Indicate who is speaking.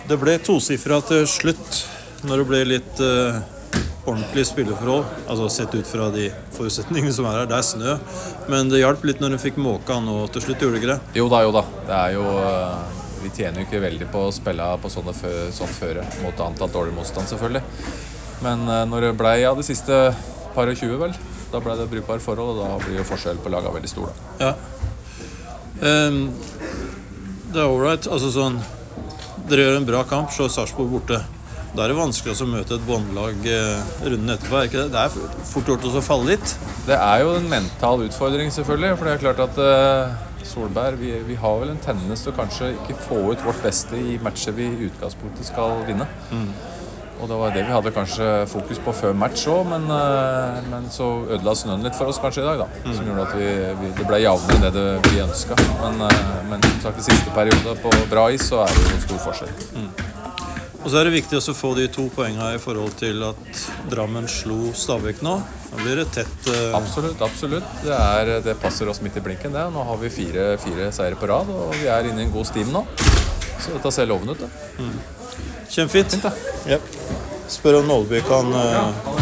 Speaker 1: Det ble tosifret til slutt, når det ble litt ordentlig spilleforhold, altså sett ut fra de forutsetningene som her. Det snø, men det hjalp litt når du fikk måka nå til slutt, gjorde det ikke det?
Speaker 2: Jo da. Det jo vi tjener jo ikke veldig på å spille på sånn føre mot antatt dårlig motstand, selvfølgelig. Men når det ble de siste par og 20, vel, da ble det brukbare forhold, og da blir jo forskjell på laget veldig stor. Da.
Speaker 1: Ja. Det all right, altså sånn, dere gjør en bra kamp, så Sarpsborg borte. Da det vanskelig å møte et båndlag runden etterpå, ikke det? Det fort gjort å falle litt.
Speaker 2: Det jo en mental utfordring, selvfølgelig, for det klart at Solberg, vi har vel en tendens til å kanskje ikke få ut vårt beste i matcher vi i utgangspunktet skal vinne. Og det var det vi hadde kanskje fokus på før match også, men så ødela snøen litt for oss kanskje i dag, da. Som gjorde at det ble jevnere det vi ønsket. Men som sagt, i siste periode på bra is, så det jo en stor forskjell.
Speaker 1: Og så det viktig å få de 2 poengene i forhold til at Drammen slo Stabæk nå. Da blir det tett.
Speaker 2: Absolutt. Det passer oss midt i blinken, det. Nå har vi 4 seire på rad, og vi inne i en god stim nå. Så dette ser lovende ut, det.
Speaker 1: Kjempefint. Spør om Nålby kan